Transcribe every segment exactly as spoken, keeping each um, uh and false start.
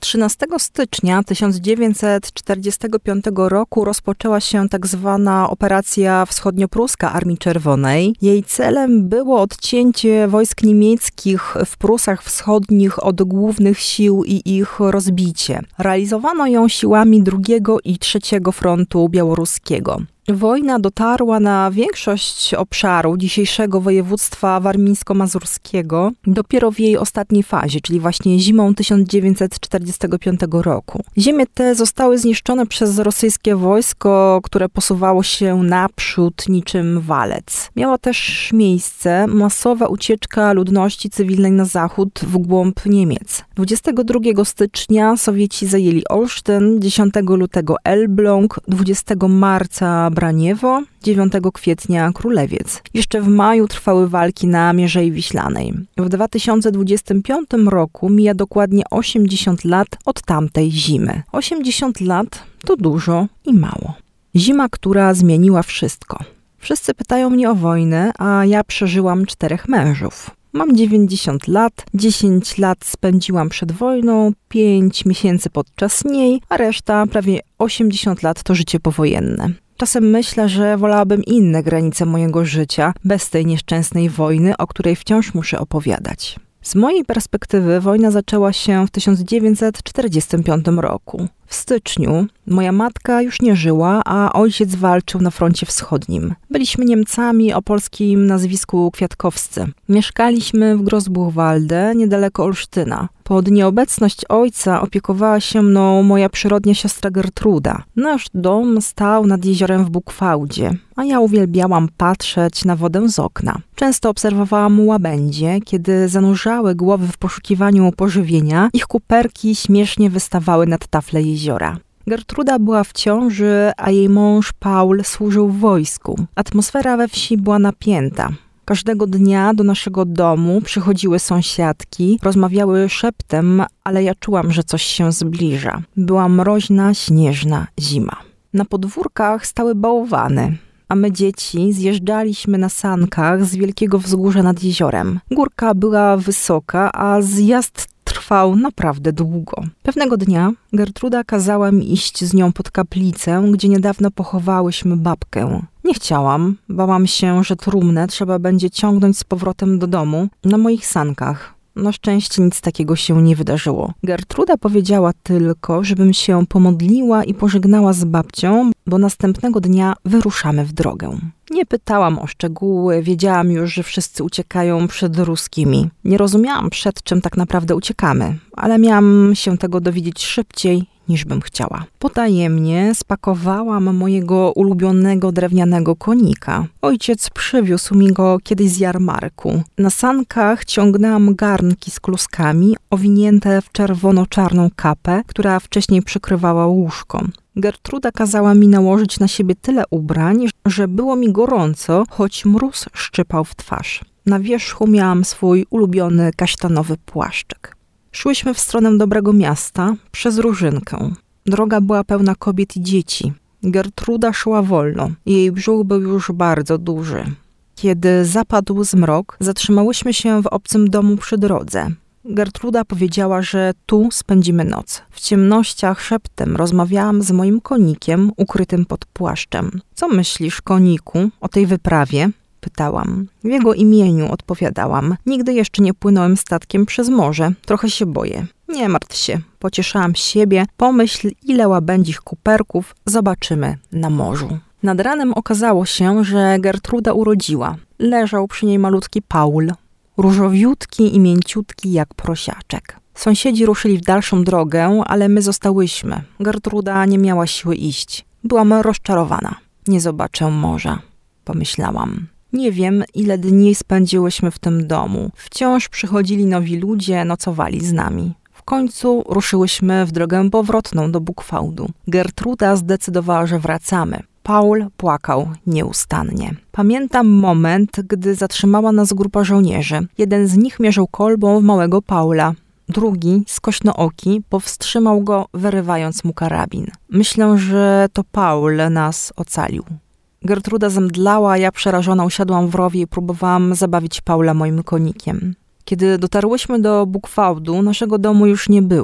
trzynastego stycznia tysiąc dziewięćset czterdziestego piątego roku rozpoczęła się tak zwana operacja wschodniopruska Armii Czerwonej. Jej celem było odcięcie wojsk niemieckich w Prusach Wschodnich od głównych sił i ich rozbicie. Realizowano ją siłami drugiego i trzeciego frontu białoruskiego. Wojna dotarła na większość obszaru dzisiejszego województwa warmińsko-mazurskiego dopiero w jej ostatniej fazie, czyli właśnie zimą tysiąc dziewięćset czterdziestego piątego roku. Ziemie te zostały zniszczone przez rosyjskie wojsko, które posuwało się naprzód niczym walec. Miała też miejsce masowa ucieczka ludności cywilnej na zachód w głąb Niemiec. dwudziestego drugiego stycznia Sowieci zajęli Olsztyn, dziesiątego lutego Elbląg, dwudziestego marca Braniewo, dziewiątego kwietnia Królewiec. Jeszcze w maju trwały walki na Mierzei Wiślanej. W dwa tysiące dwudziestym piątym roku mija dokładnie osiemdziesiąt lat od tamtej zimy. osiemdziesiąt lat to dużo i mało. Zima, która zmieniła wszystko. Wszyscy pytają mnie o wojnę, a ja przeżyłam czterech mężów. Mam dziewięćdziesiąt lat, dziesięć lat spędziłam przed wojną, pięć miesięcy podczas niej, a reszta, prawie osiemdziesiąt lat, to życie powojenne. Czasem myślę, że wolałabym inne granice mojego życia, bez tej nieszczęsnej wojny, o której wciąż muszę opowiadać. Z mojej perspektywy wojna zaczęła się w tysiąc dziewięćset czterdziestym piątym roku. W styczniu moja matka już nie żyła, a ojciec walczył na froncie wschodnim. Byliśmy Niemcami o polskim nazwisku Kwiatkowscy. Mieszkaliśmy w Grossbuchwalde, niedaleko Olsztyna. Pod nieobecność ojca opiekowała się mną moja przyrodnia siostra Gertruda. Nasz dom stał nad jeziorem w Buchwałdzie, a ja uwielbiałam patrzeć na wodę z okna. Często obserwowałam łabędzie, kiedy zanurzały głowy w poszukiwaniu pożywienia, ich kuperki śmiesznie wystawały nad tafle jeziora. Gertruda była w ciąży, a jej mąż Paul służył w wojsku. Atmosfera we wsi była napięta. Każdego dnia do naszego domu przychodziły sąsiadki, rozmawiały szeptem, ale ja czułam, że coś się zbliża. Była mroźna, śnieżna zima. Na podwórkach stały bałwany, a my dzieci zjeżdżaliśmy na sankach z wielkiego wzgórza nad jeziorem. Górka była wysoka, a zjazd trwał naprawdę długo. Pewnego dnia Gertruda kazała mi iść z nią pod kaplicę, gdzie niedawno pochowałyśmy babkę. Nie chciałam, bałam się, że trumnę trzeba będzie ciągnąć z powrotem do domu na moich sankach. Na szczęście nic takiego się nie wydarzyło. Gertruda powiedziała tylko, żebym się pomodliła i pożegnała z babcią, bo następnego dnia wyruszamy w drogę. Nie pytałam o szczegóły, wiedziałam już, że wszyscy uciekają przed ruskimi. Nie rozumiałam, przed czym tak naprawdę uciekamy, ale miałam się tego dowiedzieć szybciej, niż bym chciała. Potajemnie spakowałam mojego ulubionego drewnianego konika. Ojciec przywiózł mi go kiedyś z jarmarku. Na sankach ciągnęłam garnki z kluskami, owinięte w czerwono-czarną kapę, która wcześniej przykrywała łóżko. Gertruda kazała mi nałożyć na siebie tyle ubrań, że było mi gorąco, choć mróz szczypał w twarz. Na wierzchu miałam swój ulubiony kasztanowy płaszczyk. Szłyśmy w stronę dobrego miasta, przez Różynkę. Droga była pełna kobiet i dzieci. Gertruda szła wolno. Jej brzuch był już bardzo duży. Kiedy zapadł zmrok, zatrzymałyśmy się w obcym domu przy drodze. Gertruda powiedziała, że tu spędzimy noc. W ciemnościach szeptem rozmawiałam z moim konikiem ukrytym pod płaszczem. Co myślisz, koniku, o tej wyprawie? Pytałam. W jego imieniu odpowiadałam. Nigdy jeszcze nie płynąłem statkiem przez morze. Trochę się boję. Nie martw się. Pocieszałam siebie. Pomyśl, ile łabędzich kuperków zobaczymy na morzu. Nad ranem okazało się, że Gertruda urodziła. Leżał przy niej malutki Paul. Różowiutki i mięciutki jak prosiaczek. Sąsiedzi ruszyli w dalszą drogę, ale my zostałyśmy. Gertruda nie miała siły iść. Byłam rozczarowana. Nie zobaczę morza, pomyślałam. Nie wiem, ile dni spędziłyśmy w tym domu. Wciąż przychodzili nowi ludzie, nocowali z nami. W końcu ruszyłyśmy w drogę powrotną do Buchwałdu. Gertruda zdecydowała, że wracamy. Paul płakał nieustannie. Pamiętam moment, gdy zatrzymała nas grupa żołnierzy. Jeden z nich mierzył kolbą w małego Paula. Drugi, skośnooki, powstrzymał go, wyrywając mu karabin. Myślę, że to Paul nas ocalił. Gertruda zemdlała, a ja przerażona usiadłam w rowie i próbowałam zabawić Paula moim konikiem. Kiedy dotarłyśmy do Buchwałdu, naszego domu już nie było.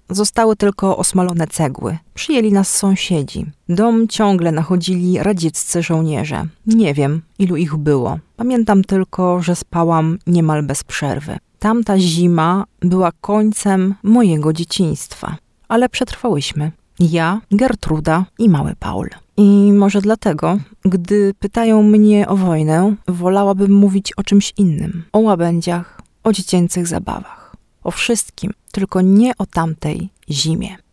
zostały tylko osmalone cegły. Przyjęli nas sąsiedzi. Dom ciągle nachodzili radzieccy żołnierze. Nie wiem, ilu ich było. Pamiętam tylko, że spałam niemal bez przerwy. Tamta zima była końcem mojego dzieciństwa. Ale przetrwałyśmy. Ja, Gertruda i mały Paul. I może dlatego, gdy pytają mnie o wojnę, wolałabym mówić o czymś innym. O łabędziach, o dziecięcych zabawach. O wszystkim, tylko nie o tamtej zimie.